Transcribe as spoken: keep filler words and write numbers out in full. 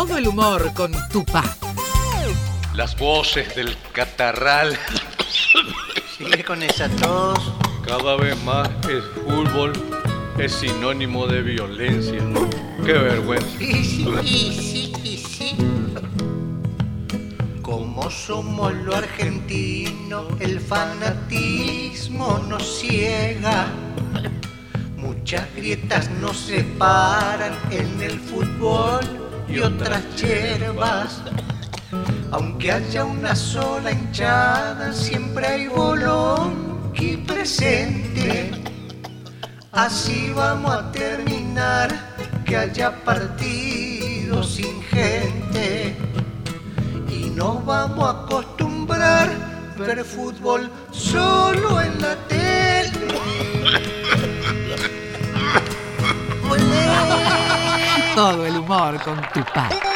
Todo el humor con Tupac. Las voces del catarral. Sigue con esa tos. Cada vez más el fútbol es sinónimo de violencia. ¡Qué vergüenza! Y sí, y sí, y sí. Como somos los argentinos, el fanatismo nos ciega. Muchas grietas nos separan en el fútbol y otras hierbas. Aunque haya una sola hinchada, siempre hay bolonqui presente. Así vamos a terminar, que haya partidos sin gente. Y nos vamos a acostumbrar a ver fútbol solo en la tele. Todo el humor con Tupac.